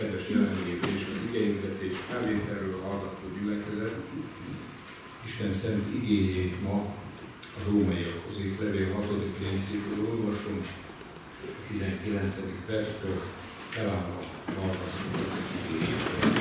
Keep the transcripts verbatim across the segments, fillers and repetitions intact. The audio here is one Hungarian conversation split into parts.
kedves jelenlévő és az igényvetés felvételről hallgató gyülekezet. Isten szent igéjét ma a rómaiakhoz írt levél hatodik részéből olvasom, a tizenkilencedik verstől felállva hallgassuk az igéjét.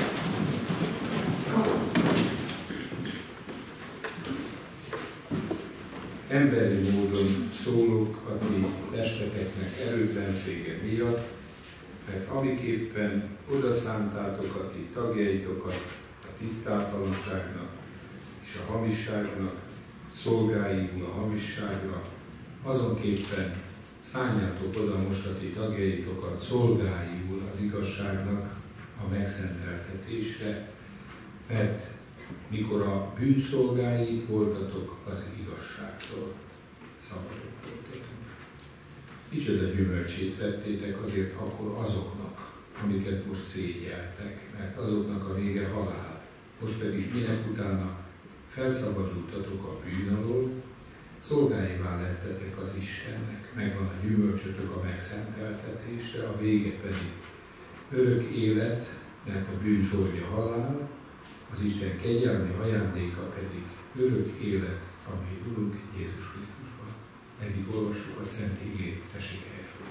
Emberi módon szólok a ti testeteknek erőtlensége miatt, mert amiképpen odaszántátok a ti tagjaitokat a tisztátalanságnak és a hamisságnak, szolgáiul a hamisságra, azonképpen szánjátok oda most a ti tagjaitokat szolgáiul az igazságnak a megszenteltetésre, mert mikor a bűnszolgái voltatok az igazságtól, szabadok voltatok. Micsoda gyümölcsét vettétek azért akkor azoknak, amiket most szégyeltek, mert azoknak a vége halál. Most pedig minek utána felszabadultatok a bűn alól, szolgáivá lettetek az Istennek, megvan a gyümölcsötök a megszenteltetésre, a vége pedig örök élet, mert a bűn zsolja halál, az Isten kegyelmi ajándéka pedig örök élet, ami Urunk Jézus Krisztusban. Eddig olvassuk a Szent Igét, tessék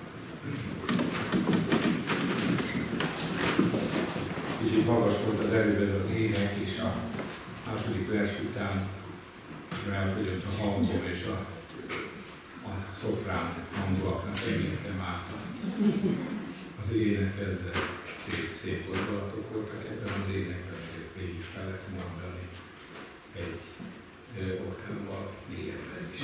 Kicsit magas volt az előbb ez az ének, és a második vers után elfogyott a hangom, és a, a szoprán hangulaknak engedtem át az éneket, de szép, szép gondolatok voltak ebben az énekben, ezért végig kellett mondani egy oktávval mélyebben is.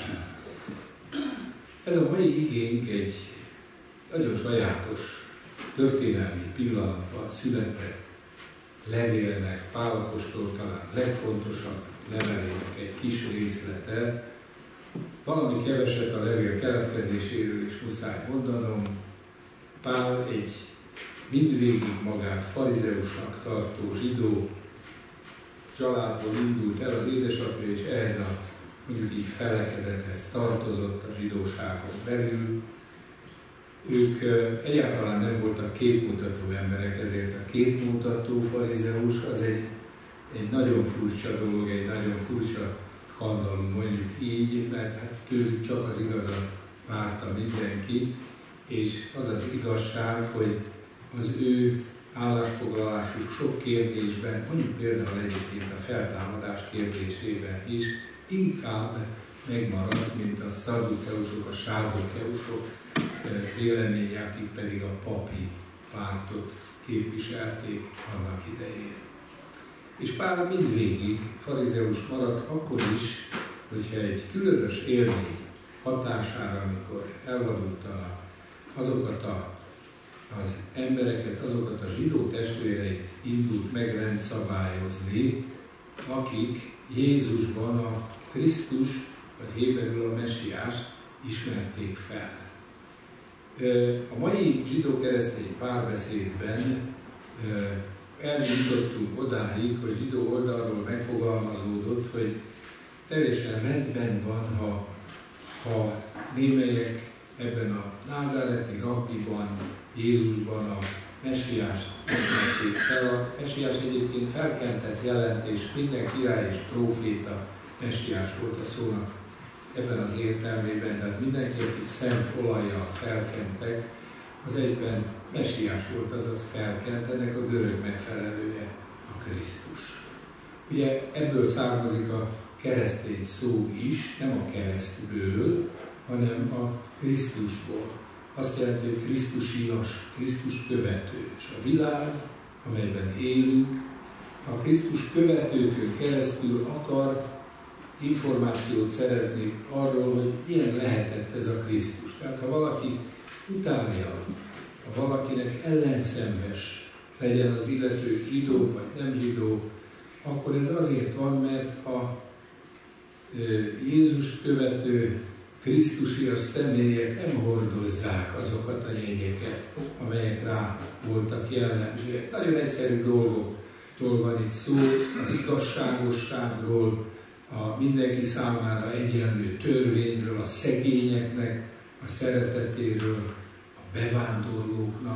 Ez a mai igénk egy nagyon sajátos történelmi pillanatban született levélnek, Pál apostol talán legfontosabb levelének egy kis részlete. Valami keveset a levél keletkezéséről is muszáj mondanom. Pál egy mindvégig magát farizeusnak tartó zsidó családból indult el, az édesapja és ehhez a mondjuk így felekezethez tartozott a zsidóságon belül. Ők egyáltalán nem voltak képmutató emberek, ezért a képmutató farizeus az egy, egy nagyon furcsa dolog, egy nagyon furcsa skandalum, mondjuk így, mert hát tőlük csak az igazat várta mindenki, és az az igazság, hogy az ő állásfoglalásuk sok kérdésben, mondjuk például egyébként a feltámadás kérdésében is, inkább megmaradt, mint a szadduceusok, a sáduceusok véleménye, akik pedig a papi pártot képviselték annak idején. És Pál mindvégig farizeus maradt akkor is, hogyha egy különös élmény hatására, amikor elvadulta azokat a, az embereket, azokat a zsidó testvéreit indult meg rendszabályozni, akik Jézusban a Krisztus, vagy héberül a Messiást ismerték fel. A mai zsidó-keresztény párbeszédben eljutottunk odáig, hogy zsidó oldalról megfogalmazódott, hogy teljesen rendben van, ha, ha némelyek ebben a názáreti rabbiban, Jézusban a Messiást ismerték fel. A Messiás egyébként felkentett jelentés, minden király és próféta Messiás volt a szónak ebben az értelmében, tehát mindenki, akit szent olajjal felkentek, az egyben Messiás volt, azaz felkent, ennek a görög megfelelője a Krisztus. Ugye ebből származik a keresztény szó is, nem a keresztből, hanem a Krisztusból. Azt jelenti, hogy Krisztusias, Krisztus követő. És a világ, amelyben élünk, a Krisztus követőkön keresztül akar információt szerezni arról, hogy milyen lehetett ez a Krisztus. Tehát ha valaki utálja, ha valakinek ellenszenves, legyen az illető zsidó vagy nem zsidó, akkor ez azért van, mert a Jézus követő krisztusias személyek nem hordozzák azokat a jegyeket, amelyek rá voltak jellemzőek. Nagyon egyszerű dolgokról van itt szó, az igazságosságról, a mindenki számára egyenlő törvényről, a szegényeknek a szeretetéről, a bevándorlóknak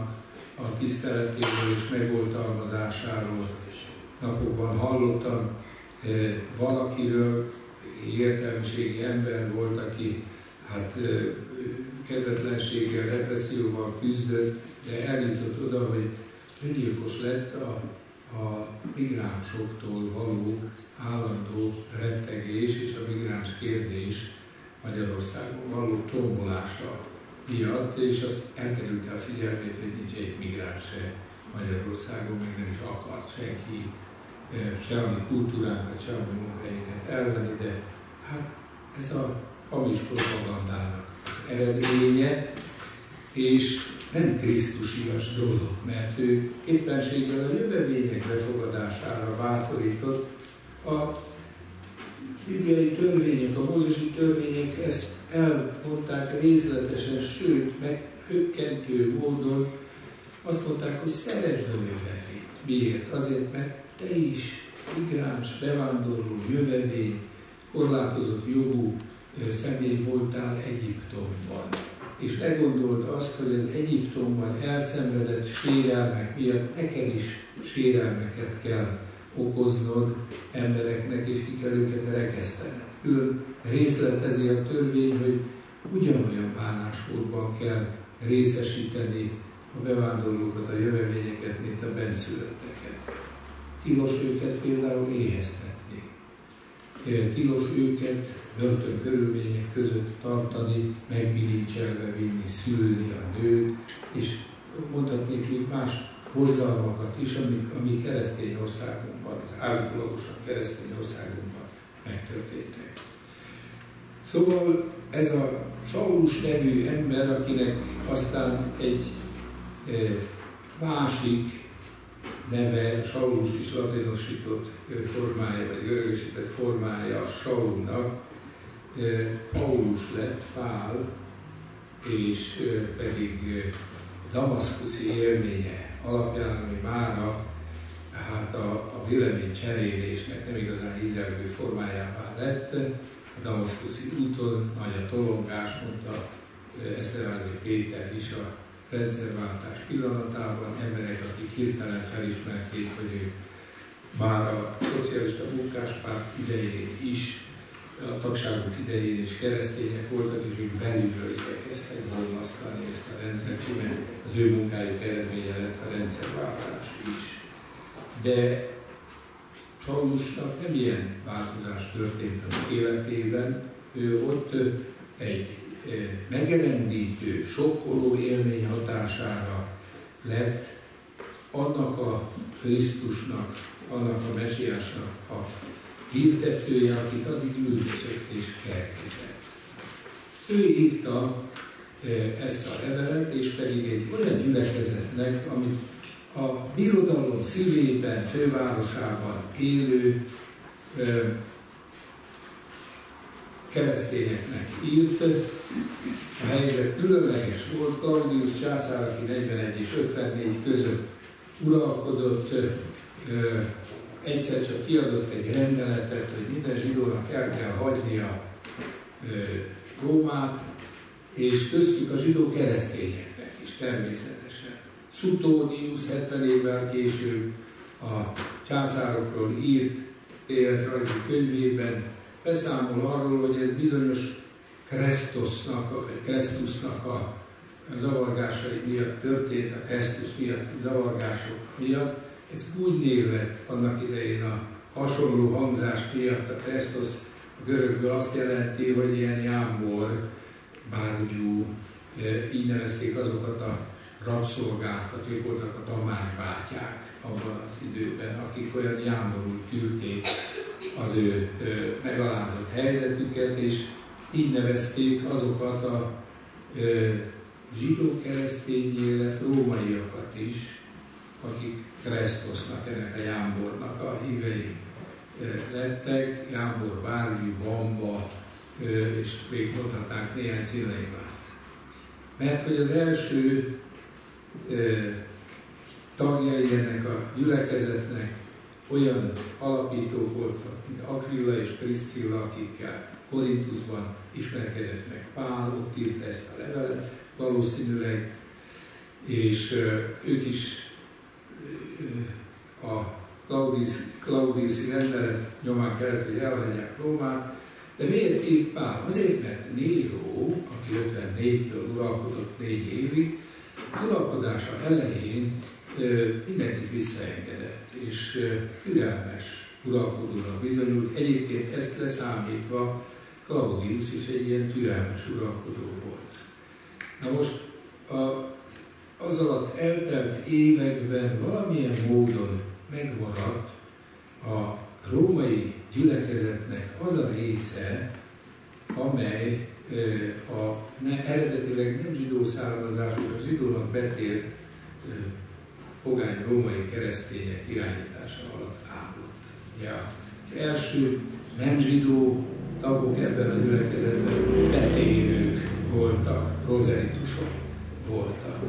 a tiszteletéről és megoltalmazásáról. Napokban hallottam eh, valakiről, értelmiségi ember volt, aki hát eh, kedvetlenséggel, depresszióval küzdött, de eljutott oda, hogy öngyilkos lett a, a migránsoktól való állandó rettegés és a migráns kérdés Magyarországon való tombolása miatt, és az elkerülte a figyelmét, hogy nincs egy migráns se Magyarországon, meg nem is akart senki se a mi kultúránkat, se a mi munkahelyeket elvenni, de hát ez a hamis propagandának az eredménye, és nem krisztusias dolog, mert ő éppenséggel a jövevények befogadására bátorított. A bibliai törvények, a mózesi törvények ezt elmondták részletesen, sőt, meghökkentő módon azt mondták, hogy szeresd a jövevényt. Miért? Azért, mert te is migráns, bevándorló, jövevény, korlátozott jogú személy voltál Egyiptomban. És legondold azt, hogy az Egyiptomban elszenvedett sérelmek miatt neked is sérelmeket kell okoznod embereknek, és ki kell őket rekesztened. Külön részletezi a törvény, hogy ugyanolyan bánásmódban kell részesíteni a bevándorlókat, a jövevényeket, mint a benszülötteket. Tilos őket például éheztetni. Tilos őket börtön körülmények között tartani, megbilincselve vinni, szülni a nőt, és mondhatnék még más borzalmakat is, amik, ami keresztény országunkban, az állítólagosan keresztény országunkban megtörténtek. Szóval ez a Saulus nevű ember, akinek aztán egy e, másik neve, Saulus is latinosított formája, vagy görögösített formája Saulnak, e, Paulus lett, Pál, és e, pedig e, damaszkuszi élménye alapján, ami mára hát a, a vélemény cserélésnek nem igazán ízelgő formájává lett. A damaszkuszi úton nagy a tolongás, mondta Eszterházy Péter is a rendszerváltás pillanatában, emberek, akik hirtelen felismerték, hogy ők már a szocialista munkáspárt idején is, a tagságuk idején is keresztények voltak, és ők belülről igyekeztek bomlasztani ezt a rendszert, mert az ő munkájuk eredménye lett a rendszerváltás is. De Saulusnak nem ilyen változás történt az életében, ő ott egy megrendítő, sokkoló élmény hatására lett annak a Krisztusnak, annak a mesiásnak a hirdetője, akit addig üldözött és kergetett. Ő írta ezt a levelet, és pedig egy olyan gyülekezetnek, amit a birodalom szívében, fővárosában élő ö, keresztényeknek írt. A helyzet különleges volt, Claudius császár, aki negyvenegy és ötvennégy között uralkodott, ö, egyszer csak kiadott egy rendeletet, hogy minden zsidónak el kell hagynia ö, Rómát, és köztük a zsidó keresztényeknek is természetesen. Suetonius hetven évvel később a császárokról írt életrajzi könyvében beszámol arról, hogy ez bizonyos Kresztusnak, vagy Kresztusnak a zavargásai miatt történt, a Kresztus miatti zavargások miatt. Ez úgy név lett annak idején a hasonló hangzás miatt. A Kresztus a görögből azt jelenti, hogy ilyen jámbor, bárgyú, így nevezték azokat a rabszolgákat, ők voltak a Tamás bátyák abban az időben, akik olyan jámborul tűrték az ő megalázott helyzetüket, és így nevezték azokat a zsidó-keresztény élet rómaiakat is, akik Kresztusnak, ennek a jámbornak a hívei lettek, jámbor, bárgyú, bamba, és még mondhatnánk néhány színeimát. Mert hogy az első tagjai ennek a gyülekezetnek olyan alapítók voltak, mint Aquila és Priscilla, akikkel Korintusban ismerkedett meg Pál, ott írta ezt a levelet, valószínűleg és ők is a Claudiuszi rendelet nyomán kellett, hogy elhagyják Rómát. De miért írt Pál? Azért, mert Néró, aki ötvennégytől uralkodott négy évig, uralkodása elején mindenkit visszaengedett, és türelmes uralkodónak bizonyult. Egyébként ezt leszámítva Claudius is egy ilyen türelmes uralkodó volt. Na most a, az alatt eltelt években valamilyen módon megmaradt a római gyülekezetnek az a része, amely a ne, eredetileg nem zsidó származású, a zsidónak betér pogány római keresztények irányítása alatt állott. Ja, az első nem zsidó tagok ebben a gyülekezetben betérők voltak, prozelitusok voltak.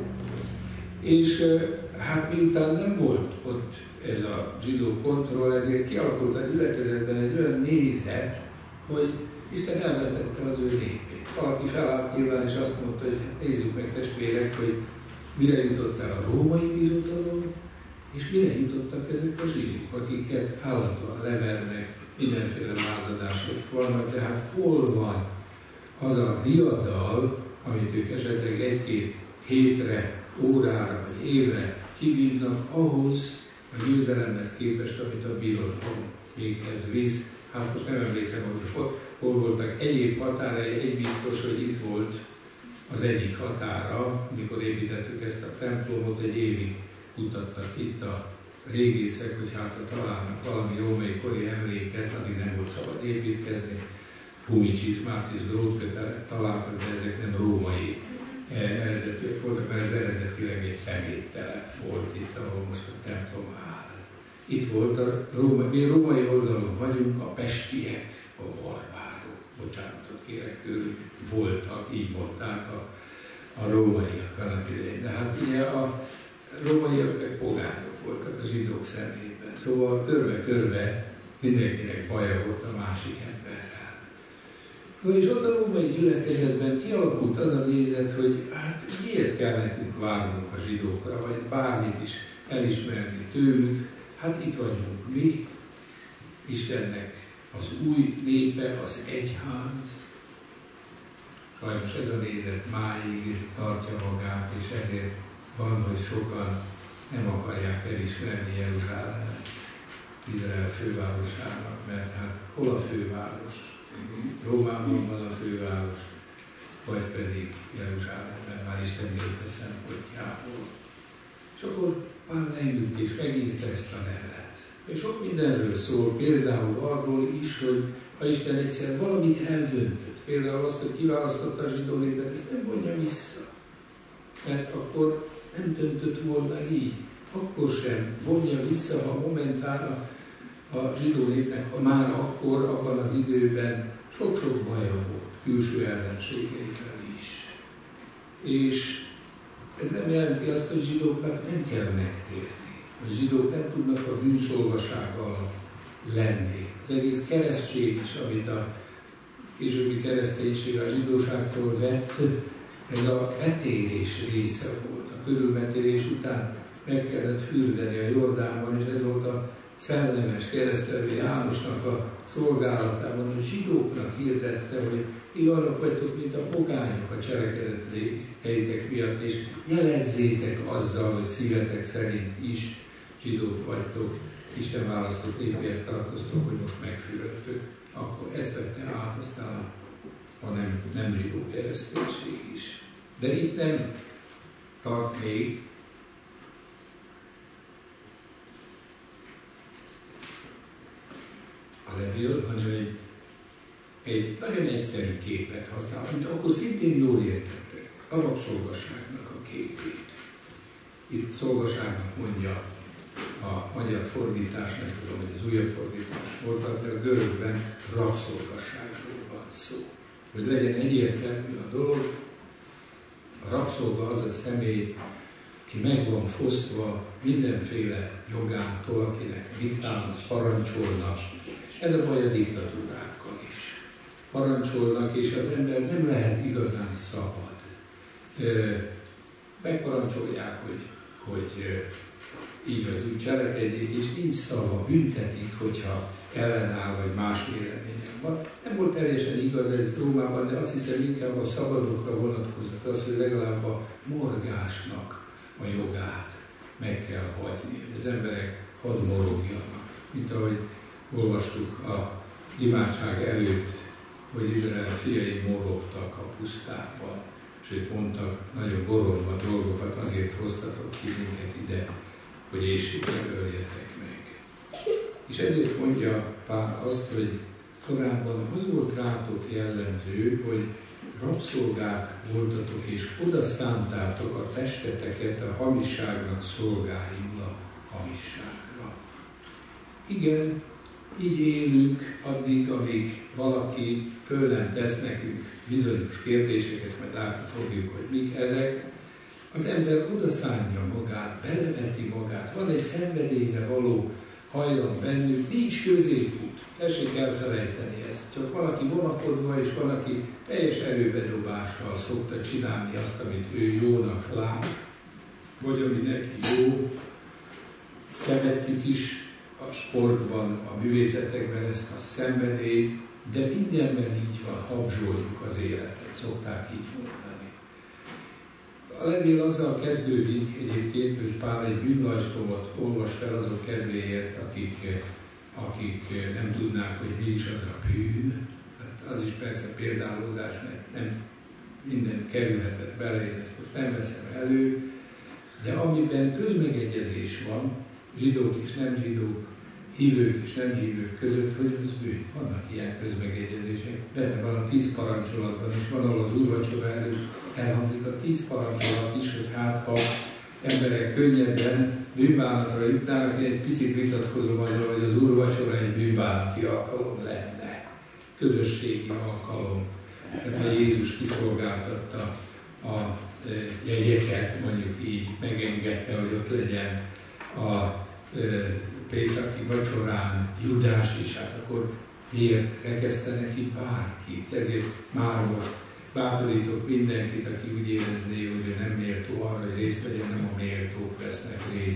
És hát miután nem volt ott ez a zsidó kontroll, ezért kialakult a gyülekezetben egy olyan nézet, hogy Isten elvetette az ő népét. Valaki felállt nyilván és azt mondta, hogy nézzük meg testvérek, hogy mire jutott el a római birodalom, és mire jutottak ezek a zsidók, akiket állandóan levernek, mindenféle lázadások vannak, de hát hol van az a diadal, amit ők esetleg egy-két hétre, órára vagy évre kivívnak ahhoz a győzelemhez képest, amit a birodalom véghez visz. Hát most nem emlékszem, hogy hol, hol voltak egyéb határai, egy biztos, hogy itt volt az egyik határa, mikor építettük ezt a templomot, egy évig kutattak itt a régészek, hogy hát ha találnak valami római kori emléket, addig nem volt szabad építkezni. Gumicsizmát és drótkötelet találtak, de ezek nem római eredetűek voltak, mert ez eredetileg egy szeméttelep volt itt, ahol most a templom áll. Itt volt a római, mi római oldalon vagyunk, a pestiek, a barbárok, bocsánatot kérek tőlük, voltak, így mondták a, a rómaiak annak idején. De hát ugye a rómaiak meg pogányok voltak a zsidók szemében. Szóval körbe-körbe mindenkinek baja volt a másik emberrel. És ott a római gyülekezetben kialakult az a nézet, hogy hát miért kell nekünk várnunk a zsidókra, vagy bármit is elismerni tőlük. Hát itt vagyunk mi, Istennek az új népe, az egyház. Sajnos ez a nézet máig tartja magát, és ezért van, hogy sokan nem akarják elismerni Jeruzsálemet Izrael fővárosának, mert hát hol a főváros? Rómában van a főváros, vagy pedig Jeruzsálemben, már Isten népe szempontjából. És akkor Pál leült és megírta ezt a levelet. És sok mindenről szól, például arról is, hogy ha Isten egyszer valamit eldöntött, például azt, hogy kiválasztotta a zsidó népet, ezt nem vonja vissza. Mert akkor nem döntött volna így. Akkor sem vonja vissza, ha momentán a zsidó népnek, ha már akkor, abban az időben sok-sok baja volt, külső ellenségeivel is. És ez nem jelenti azt, hogy zsidóknak nem kell megtérni. A zsidók nem tudnak a bűnszolgasággal lenni. Az egész keresztség is, amit a későbbi kereszténység a zsidóságtól vett, ez a betérés része volt. A körülmetérés után meg kellett fürdeni a Jordánban, és ez volt a szellemes keresztelő Jánosnak a szolgálatában, hogy zsidóknak hirdette, hogy ti olyanok vagytok, mint a pogányok a cselekedeteitek miatt, és jelezzétek azzal, hogy szívetek szerint is zsidók vagytok, Isten választott népéhez tartoztok, hogy most megfürödtök. Akkor ezt vette át aztán a nem, nem zsidó kereszténység is. De itt nem tart még. A levél, hanem egy, egy nagyon egyszerű képet használ, amit akkor szintén jól értettek, a rabszolgasságnak a képét. Itt szolgaságnak mondja a magyar fordítás, nem tudom, hogy az újabb fordítás volt, de a görögben rabszolgasságról van szó. Hogy legyen egyértelmű a dolog, a rabszolga az a személy, ki meg van fosztva mindenféle jogántól, akinek diktálnak, parancsolnak. Ez a baj a diktatúrákkal is. Parancsolnak, és az ember nem lehet igazán szabad. megparancsolják, hogy, hogy így vagy úgy cselekedjék, és nincs szava, büntetik, hogyha ellenáll, vagy más véleményen van. Nem volt teljesen igaz ez Rómában, de azt hiszem inkább a szabadokra vonatkozott az, hogy legalább a morgásnak a jogát meg kell hagyni. Az emberek hadd morogjanak. Mint ahogy olvastuk az imádság előtt, hogy Izrael fiai morogtak a pusztában, és ők mondtak nagyon borongva dolgokat, azért hoztatok ki minket ide, hogy éhségre öljetek meg. És ezért mondja Pál azt, hogy korábban az volt rátok jellemző, hogy rabszolgák voltatok, és oda szántátok a testeteket a hamisságnak szolgáiul a hamisságra. Igen, így élünk addig, amíg valaki föl nem tesz nekünk bizonyos kérdések, ezt majd látni fogjuk, hogy mik ezek. Az ember oda szánja magát, beleveti magát, van egy szenvedélyre való hajlam bennünk, nincs középút. Tessék elfelejteni ezt. Csak valaki vonakodva, és valaki teljes erőbedobással szokta csinálni azt, amit ő jónak lát, vagy ami neki jó. Szeretjük is a sportban, a művészetekben ezt a szenvedélyt, de mindenben így van, habzsoljuk az életet, szokták így mondani. A levél azzal kezdődik egyébként, hogy Pál egy bűnlajstromot olvas fel azok kedvéért, akik, akik nem tudnák, hogy mi is az a bűn. Hát az is persze példálozás, mert nem minden kerülhetett bele, én ezt most nem veszem elő, de amiben közmegegyezés van, zsidók és nem zsidók, hívők és nem hívők között, hogy az bűn. Vannak ilyen közmegegyezések. Benne van a tíz parancsolatban is, van, ahol az úrvacsora előtt elhangzik a tíz parancsolat is, hogy hát ha emberek könnyebben bűnbánatra jutnának, én egy picit vitatkozom azzal, hogy az úrvacsora egy bűnbánati alkalom lenne. Közösségi alkalom. Mert a Jézus kiszolgáltatta a jegyeket, mondjuk így, megengedte, hogy ott legyen a pészaki vacsorán Judás is, hát akkor miért rekesztenek itt bárkit? Ezért már most bátorítok mindenkit, aki úgy érezné, hogy ő nem méltó arra, hogy részt vegyen, nem a méltók vesznek részt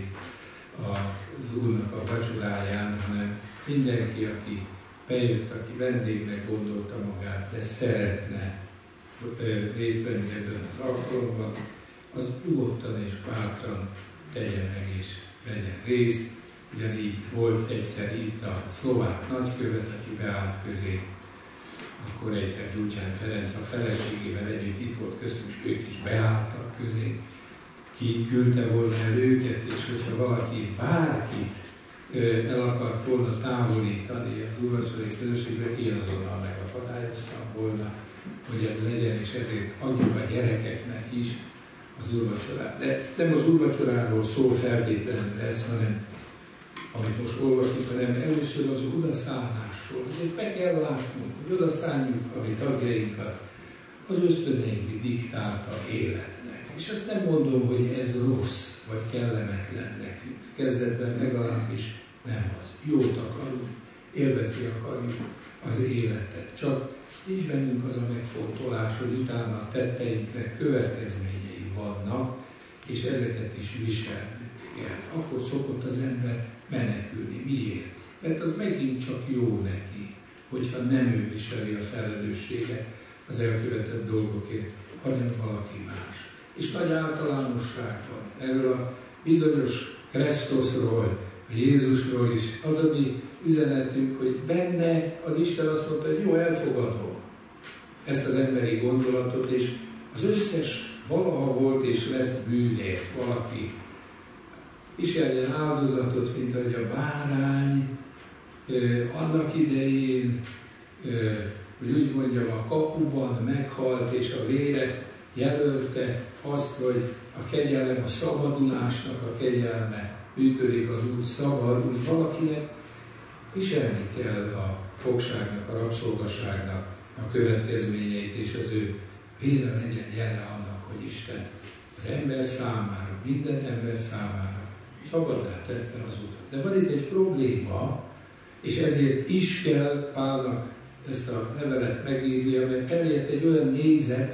az Úrnak a vacsoráján, hanem mindenki, aki bejött, aki vendégnek gondolta magát, de szeretne részt venni ebben az alkalomban, az nyugodtan és bátran tegye meg és vegyen részt. Ugyanígy volt egyszer itt a szlovák nagykövet, aki beállt közé, akkor egyszer Gyurcsány Ferenc a feleségével együtt itt volt köztünk, és ők is beálltak közé. Ki küldte volna el őket, és hogyha valaki bárkit el akart volna távolítani az úrvacsorai közösségben, én azonnal megakadályoztam volna, hogy ez legyen, és ezért adjuk a gyerekeknek is az úrvacsorát. De nem az úrvacsoráról szól feltétlenül ez, hanem amit most olvasunk, hanem először az odaszánásról. Ezt meg kell látnunk, hogy odaszánjuk a mi tagjainkat az ösztöneink diktáta életnek. És ezt nem mondom, hogy ez rossz, vagy kellemetlen nekünk. Kezdetben legalábbis nem az. Jót akarunk, élvezni akarjuk az életet. Csak nincs bennünk az a megfontolás, hogy utána a tetteinknek következményei vannak, és ezeket is viselnünk kell. Akkor szokott az ember menekülni. Miért? Mert az megint csak jó neki, hogyha nem ő viseli a felelősséget az elkövetett dolgokért, hanem valaki más. És nagy általánosság van erről a bizonyos Krisztusról, a Jézusról is. Az a mi üzenetünk, hogy benne az Isten azt mondta, hogy jó, elfogadom ezt az emberi gondolatot, és az összes valaha volt és lesz bűnért valaki viseljen áldozatot, mint ahogy a bárány eh, annak idején, eh, hogy úgy mondjam, a kapuban meghalt, és a vére jelölte azt, hogy a kegyelem, a szabadulásnak a kegyelme működik, az úgy szabad, úgy valakinek viselni kell a fogságnak, a rabszolgaságnak a következményeit, és az ő vére legyen jele annak, hogy Isten az ember számára, minden ember számára szabaddá tette az utat. De van itt egy probléma, és ezért is kell Pálnak ezt a levelet megírnia, mert terjedt egy olyan nézet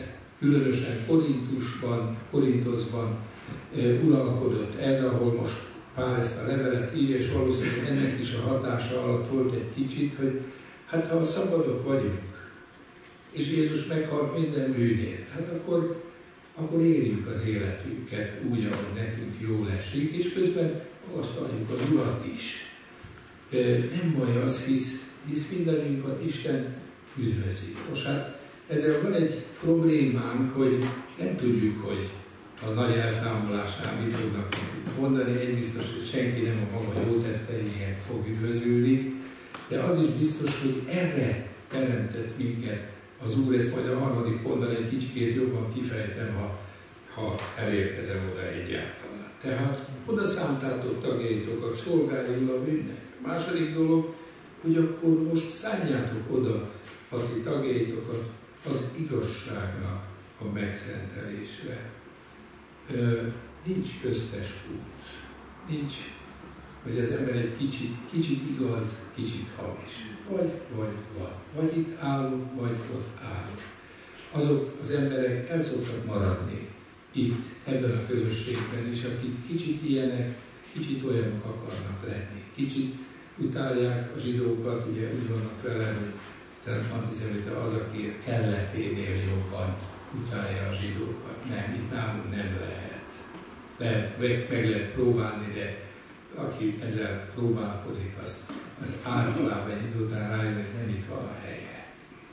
Különösen Korintusban, Korintoszban uralkodott ez, ahol most Pál ezt a levelet írja, és valószínűleg ennek is a hatása alatt volt egy kicsit, hogy hát ha szabadok vagyunk, és Jézus meghalt minden bűnért, hát akkor, akkor éljük az életünket úgy, ahogy nekünk jól esik, és közben magasztaljuk az Urat is. Nem baj az, hisz, hisz mindannyiunkat Isten üdvözli. Most hát ezzel van egy problémánk, hogy nem tudjuk, hogy a nagy elszámolásnál mit fognak mondani. Egy biztos, hogy senki nem a maga jó tetteiért fog üdvözülni, de az is biztos, hogy erre teremtett minket az Úr. Ezt majd a harmadik pontban egy kicsikét jobban kifejtem, ha, ha elérkezem oda egyáltalán. Tehát oda szántátok tagjaitokat, szolgáljon a bűnnek. A második dolog, hogy akkor most szánjátok oda a ti tagjaitokat az igazságnak a megszentelésre. Ö, nincs köztes út. Nincs, hogy az ember egy kicsit, kicsit igaz, kicsit hamis. Vagy, vagy, vagy. Vagy itt állunk, vagy ott állunk. Azok az emberek el szoktak maradni itt, ebben a közösségben is, akik kicsit ilyenek, kicsit olyanok akarnak lenni. Kicsit utálják a zsidókat, ugye úgy vannak vele, hogy tehát antiszemita az, aki kelleténél jobban utálja a zsidókat. Nem, itt nálunk nem lehet. Lehet, meg, meg lehet próbálni, de aki ezzel próbálkozik, az, az általában egy idő után rájön, hogy nem itt van a helye.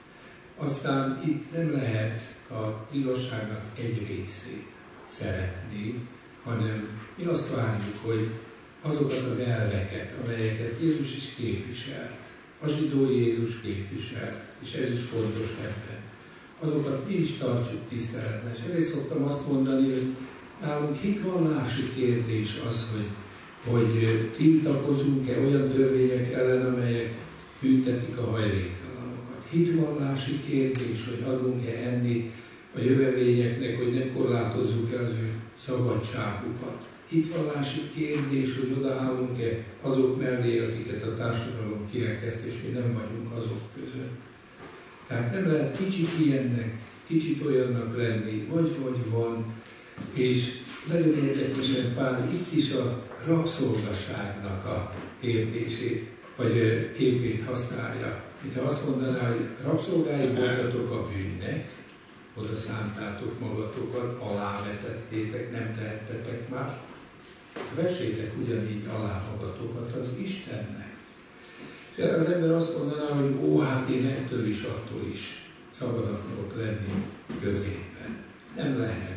Aztán itt nem lehet az igazságnak egy részét szeretni, hanem mi azt várjuk, hogy azokat az elveket, amelyeket Jézus is képviselt, a zsidó Jézus képviselt, és ez is fontos ebben, azokat mi is tartsuk tiszteletben. És ezért szoktam azt mondani, hogy nálunk hitvallási kérdés az, hogy, hogy tiltakozunk-e olyan törvények ellen, amelyek büntetik a hajléktalanokat. Hitvallási kérdés, hogy adunk-e enni a jövevényeknek, hogy nem korlátozzuk-e az ő szabadságukat. Hitvallási kérdés, hogy odaállunk-e azok mellé, akiket a társadalom kirekeszt, és mi nem vagyunk azok között. Tehát nem lehet kicsit ilyennek, kicsit olyannak lenni, vagy-vagy van, és nagyon érdekesen Pál itt is a rabszolgaságnak a kérdését, vagy képét használja. Itt azt mondaná, hogy rabszolgái voltatok a bűnnek, oda szántátok magatokat, alávetettétek, nem tehettetek más. Vessétek ugyanígy alá magatokat az Istennek. És erre az ember azt mondaná, hogy ó, hát én ettől is, attól is szabad akarok lenni középen. Nem lehet.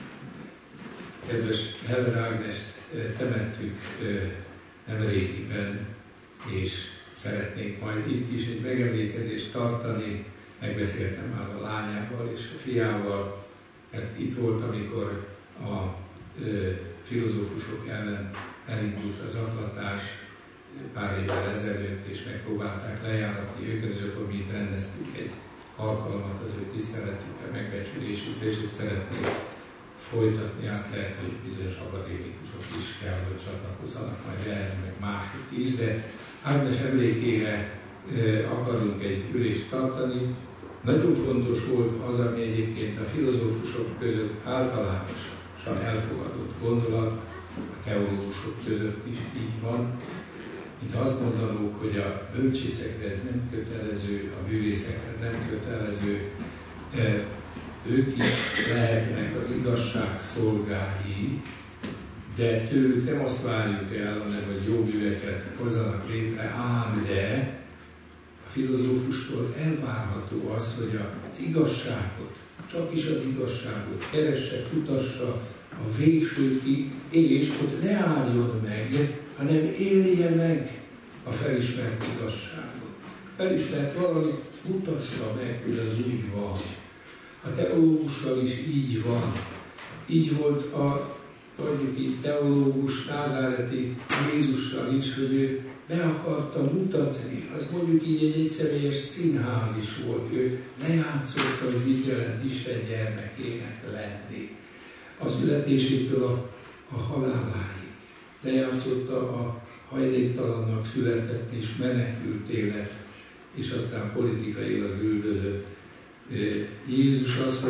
Kedves Heller Ágnest temettük nemrégiben, és szeretnék majd itt is egy megemlékezést tartani. Megbeszéltem már a lányával és a fiával, mert itt volt, amikor a ö, filozófusok ellen elindult az zaklatás pár évvel ezelőtt, és megpróbálták lejáratni őket, és akkor mi itt rendeztünk egy alkalmat az ő tiszteletükre, megbecsülésükre, és ezt szeretnék folytatni. Át lehet, hogy bizonyos akadémikusok is kell, hogy csatlakozzanak majd ehhez, meg mások is, de Ágnes emlékére e, akarunk egy ülést tartani. Nagyon fontos volt az, ami egyébként a filozófusok között általánosan elfogadott gondolat, a teológusok között is így van, mint azt mondanók, hogy a bölcsészekre ez nem kötelező, a művészekre nem kötelező, e, ők is lehetnek az igazság szolgái, de tőlük nem azt várjuk el, hanem hogy jó műveket hozzanak létre, ám de a filozófustól elvárható az, hogy az igazságot, csak is az igazságot keresse, kutassa a végsőkig, és ott ne álljon meg, hanem élje meg a felismert igazságot. Felismert valamit, mutassa meg, hogy az úgy van. A teológussal is így van. Így volt a, mondjuk így, teológus názáreti Jézussal is, hogy ő be akarta mutatni. Az mondjuk így egy egyszemélyes színház is volt. Ő lejátszotta, hogy mit jelent Isten gyermekének lenni. A születésétől a, a haláláig. Lejátszotta a hajléktalannak született és menekült élet, és aztán politikailag üldözött. Jézus az, hogy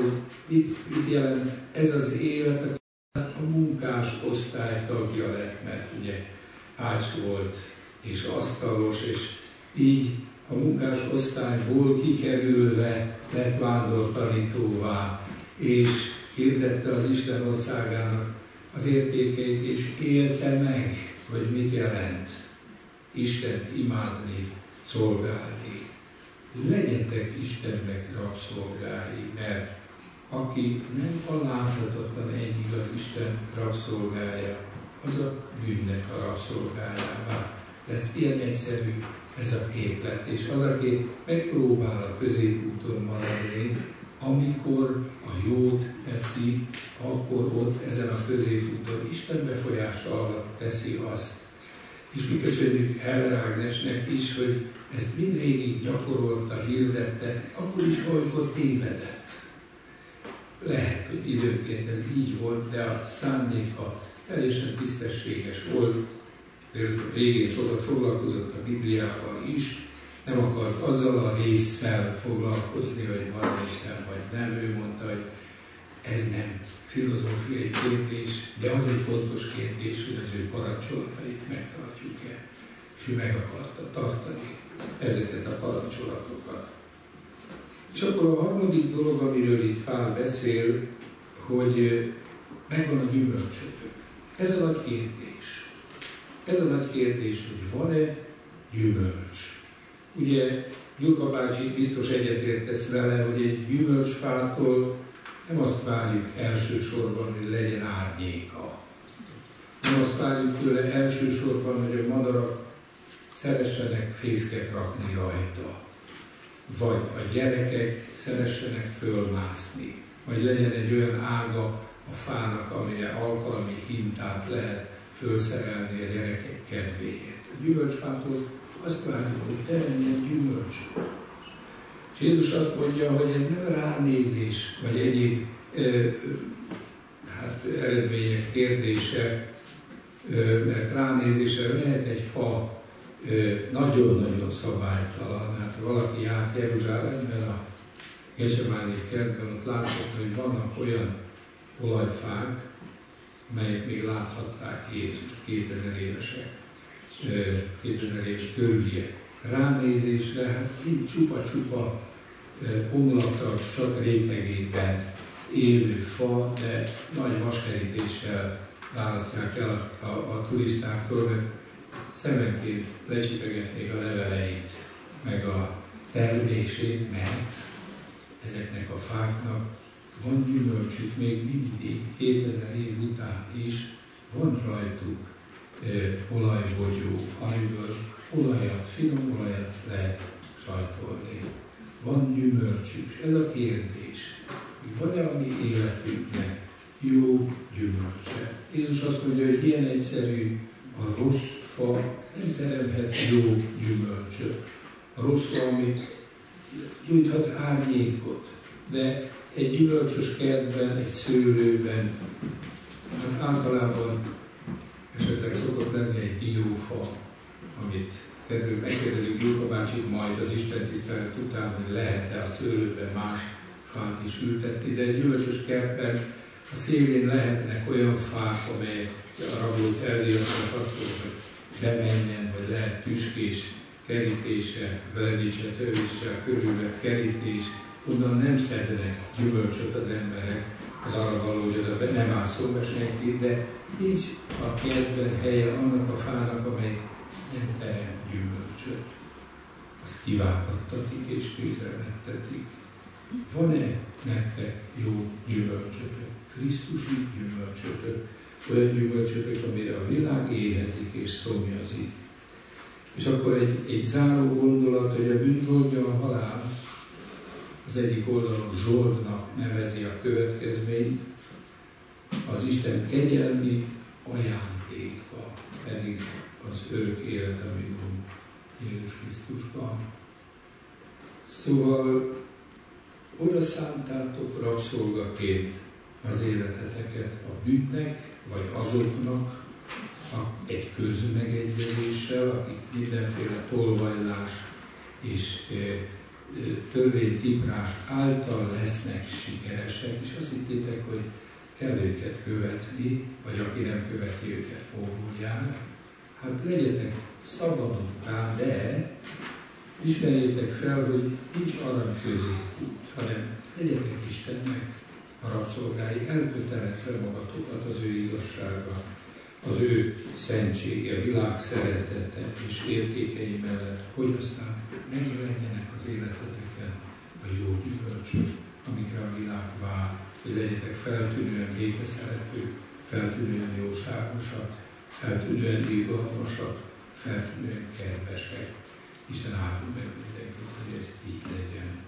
Mit, mit jelent ez az élet? A munkás osztály tagja lett, mert ugye ács volt és asztalos, és így a munkás osztályból kikerülve lett vándortanítóvá, és hirdette az Isten országának az értékeit, és élte meg, hogy mit jelent Istent imádni, szolgálni. Legyetek Istennek rabszolgái, mert aki nem a láthatatlan egy igaz Isten rabszolgája, az a bűnnek a rabszolgájává lesz. Ilyen egyszerű ez a képlet, és az, aki megpróbál a középúton maradni, amikor a jót teszi, akkor ott ezen a középúton Isten befolyása alatt teszi azt. És mi köszönjük Heller Ágnesnek is, hogy ezt mindvégig gyakorolta, hirdette, akkor is olykor tévedett. Lehet, hogy időnként ez így volt, de a szándéka teljesen tisztességes volt. Végén sokat foglalkozott a Bibliával is, nem akart azzal a résszel foglalkozni, hogy van Isten vagy nem. Ő mondta, hogy ez nem filozófiai kérdés, de az egy fontos kérdés, hogy az ő parancsolatait megtartjuk-e. És ő meg akarta tartani ezeket a parancsolatokat. És akkor a harmadik dolog, amiről itt Pál beszél, hogy megvan a gyümölcsötök. Ez a nagy kérdés. Ez a nagy kérdés, hogy van-e gyümölcs. Ugye Gyurka bácsi biztos egyetértesz vele, hogy egy gyümölcsfától nem azt várjuk elsősorban, hogy legyen árnyéka. Nem azt várjuk tőle elsősorban, hogy a madarak szeressenek fészket rakni rajta. Vagy a gyerekek szeressenek fölmászni. Vagy legyen egy olyan ága a fának, amire alkalmi hintát lehet fölszerelni a gyerekek kedvéért. A gyümölcsfától azt várjuk, hogy teremjen gyümölcsöt. És Jézus azt mondja, hogy ez nem ránézés, vagy egyéb eh, hát, eredmények kérdése, eh, mert ránézésre lehet egy fa eh, nagyon-nagyon szabálytalan. Hát valaki járt Jeruzsálemben, a Gecsemáné kertben, ott láthatta, hogy vannak olyan olajfák, melyek még láthatták Jézust, kétezer évesek, kétezer éves körüliek. Ránézésre, hát így csupa-csupa omlata, csak rétegében élő fa, de nagy vaskerítéssel választják el a, a, a turistáktól, mert szemenként lecsipegetnék a leveleit, meg a termését, mert ezeknek a fáknak van gyümölcsük még mindig, kétezer év után is, van rajtuk e, olajbogyó, amiből olajat, finom olajat lehet sajtolni. Van gyümölcsük. Ez a kérdés, hogy van-e a mi életünknek jó gyümölcse? Jézus azt mondja, hogy ilyen egyszerű, a rossz fa nem teremhet jó gyümölcsöt. A rossz fa, amit nyújthat árnyékot, de egy gyümölcsös kertben, egy szőlőben, hát általában esetleg szokott lenni egy diófa, amit megkérdezzük Gyurka bácsit majd az Isten tisztelet után, hogy lehet-e a szőlőben más fát is ültetni, de egy gyümölcsös kertben a szélén lehetnek olyan fák, amelyek a rablót elriasztanak attól, hogy bemenjen, vagy lehet tüskés kerítése, veledicset övéssel körülvett kerítés, onnan nem szednek gyümölcsöt az emberek, az arra való, hogy az nem ásszol be senki, de nincs a kertben helye annak a fának, amely nem terem gyümölcsöt. Azt kivágtatik és tűzre vettetik. Van-e nektek jó gyümölcsötök? Krisztusi gyümölcsötök? Olyan gyümölcsötök, amire a világ éhezik és szomjazik. És akkor egy, egy záró gondolat, hogy a bűnzsoldja a halál, az egyik oldalon zsoldnak nevezi a következményt, az Isten kegyelmi ajándéka pedig az örök élet, amit van Jézus Krisztusban. Szóval oda szántátok rabszolgaként az életeteket a bűnnek, vagy azoknak, egy közmegegyezéssel, akik mindenféle tolvajlás és törvénytiprás által lesznek sikeresek, és azt hittétek, hogy kell őket követni, vagy aki nem követi őket, pórul jár. Hát legyetek szabadokká, de ismerjétek fel, hogy nincs arany középút, hanem legyetek Istennek a rabszolgái, elkötelezve magatokat az ő igazsága, az ő szentsége, világ szeretete és értékei mellett, hogy aztán megjelenjenek az életeteken a jó gyümölcsök, amikre a világ vár, hogy legyetek feltűnően békeszeretők, feltűnően jóságosak, feltűnően irgalmasak, feltűnően kedvesek. Isten áldjon meg mindenkit, hogy ez így legyen.